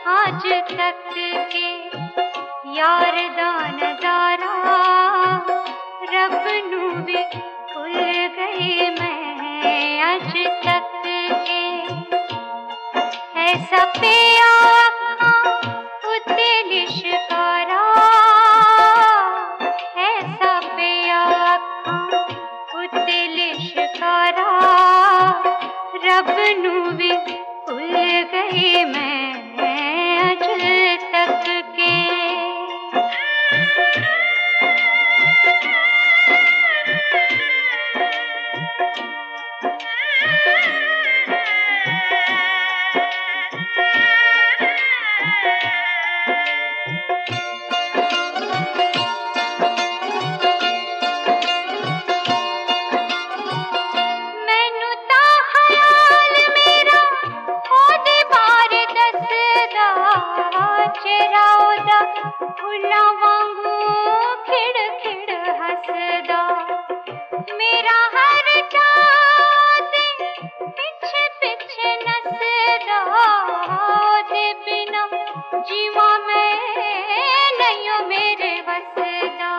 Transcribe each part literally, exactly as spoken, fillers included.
आज तक के यार दा नजारा रब नू भी भुल गई मैं आज तक के। ऐसा पिया उते लिशकारा, ऐसा पिया उते लिशकारा रब नू भी भुल गई मैं आज तक के। फुल्लां वांगू खिड़ खिड़ हसदा मेरा हर चाहते पिछे पिछे नसदा। दे बिना जीवा मैं नहीं मेरे वसदा।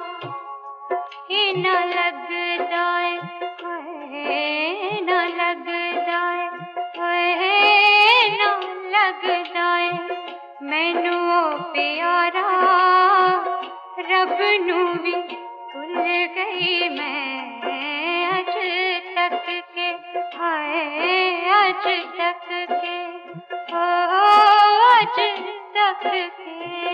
न लगदा है न लगदा है न लगदा मैनू प्यारा रब नू भी भुल गई मैं आज तक के। हाय आज तक के ओ आज तक के।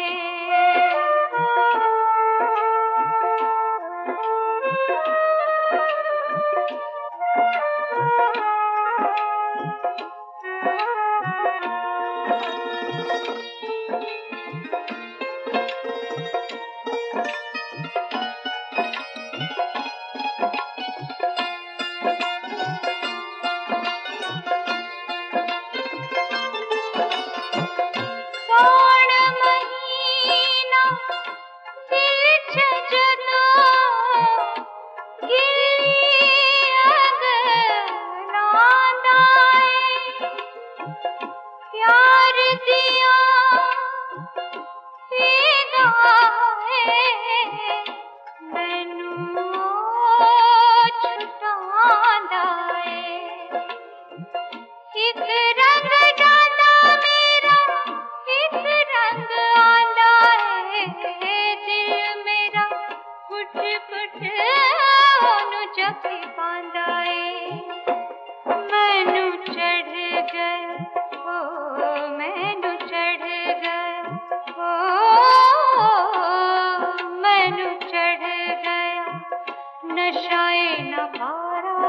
नशाए न पारा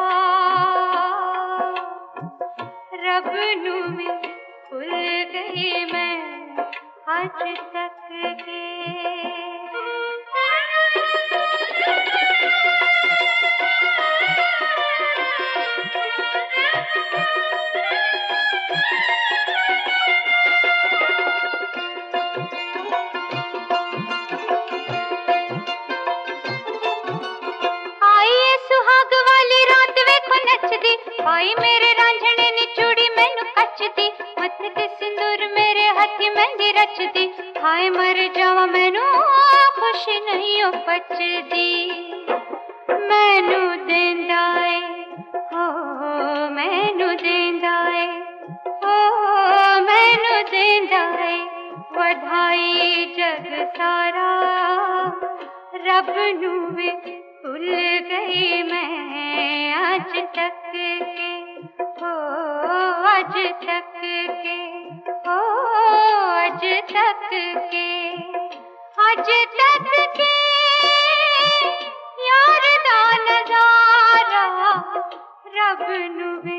रब नू भी भुल गई मैं आज तक के। भाई मेरे रांझने नी चूड़ी मैनू कचदी मत्थे ते सिंदूर मेरे हथी मेहंदी रचदी। हाय मर जावा मैनू खुशी नहीं हो पचदी। मैनू देंदा ए हो मैनू देंदा ए हो मैनू देंदा ए वधाई जग सारा रब नू भी भुल गई मैं आज तक के हो आज तक के हो आज तक के आज तक के यार दा नजारा रब नू भी